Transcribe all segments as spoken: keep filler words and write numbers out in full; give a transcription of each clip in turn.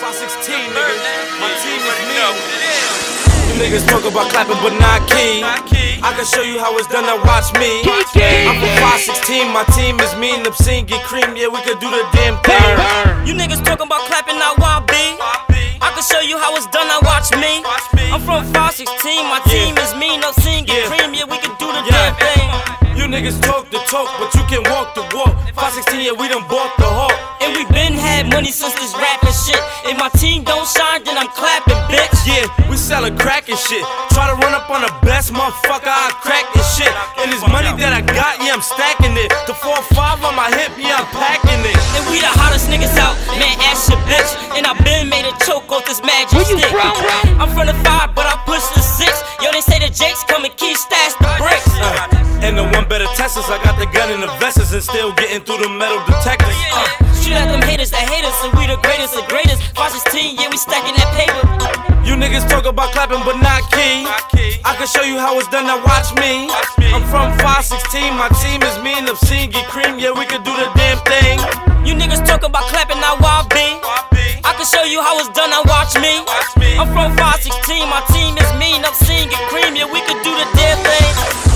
five sixteen, nigga. My team is me. You niggas talk about clapping but not key. I can show you how it's done, now watch me. I'm from five sixteen, my team is me. And obscene get cream, yeah, we could do the damn thing. You niggas talking about clapping, now why be? I can show you how it's done, now watch me. I'm from five sixteen, my team is me. And obscene get cream, yeah, we could do the damn thing. You niggas talk the talk, but you can walk the walk. five sixteen, yeah, we done bought the hawk. And we been had money since this rapping shit. If my team don't shine, then I'm clapping, bitch. Yeah, we sellin' crack and shit. Try to run up on the best motherfucker, I crack this shit. And this money that I got, yeah, I'm stacking it. The four five on my hip, yeah, I'm packing it. And we the hottest niggas out, man, ask your bitch. And I been made a choke off this magic Where you stick. from? I'm from the five, but I push the six. Yo, they say the Jakes come and keep stash the bricks. Uh, and the one better test us, I got the gun in the vests and still getting through the metal detectors. Uh. Shoot at them haters that hate us, and we the greatest of greatest. five sixteen, yeah, we stacking that paper. You niggas talk about clapping but not key. I can show you how it's done, now watch me. I'm from five sixteen, my team is me. And obscene get cream, yeah, we could do the damn thing. You niggas talk about clapping, now why be? I can show you how it's done, now watch me. I'm from five sixteen, my team is me. And obscene get cream, yeah, we could do the damn thing.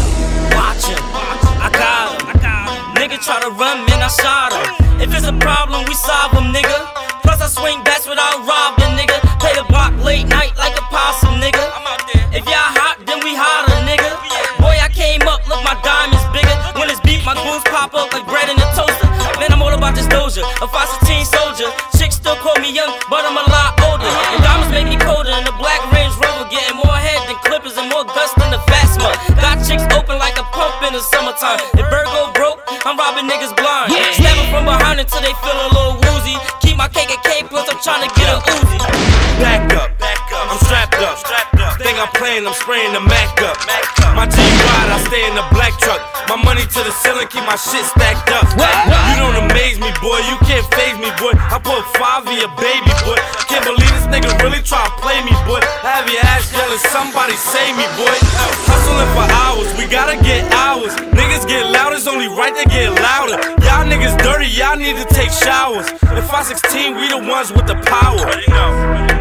Watch him, I got him. Nigga try to run, man, I shot him. If it's a problem, we solve him, nigga. Plus I swing bats without robbing, nigga. Play the block late night like a possum, nigga. If y'all hot, then we hotter, nigga. Boy, I came up, look, my diamonds bigger. When it's beat, my goons pop up like bread in a toaster. Man, I'm all about this doja, a five sixteen soldier. Chicks still call me young, but I'm a lot older. And diamonds make me colder, and the black Range Rover getting more head than clippers and more guts than the Fastma. Got chicks open like a pump in the summertime. If Virgo broke, I'm robbing niggas blind. Stab them from behind until they feel a little woozy. Keep my K K K plus I'm trying to get a Uzi. Back up, I'm strapped up. Think I'm playing, I'm spraying the Mac up. My G ride, I stay in the black truck. My money to the ceiling, keep my shit stacked up. You don't amaze me, boy, you can't phase me, boy. I put five in your baby, boy. Can't believe this nigga really try to play me, boy. Have your ass yelling, somebody save me, boy. Hustling for hours, we gotta get hours. Niggas get loud, it's only right to get louder. Y'all niggas dirty, y'all need to take showers. In five sixteen, we the ones with the power.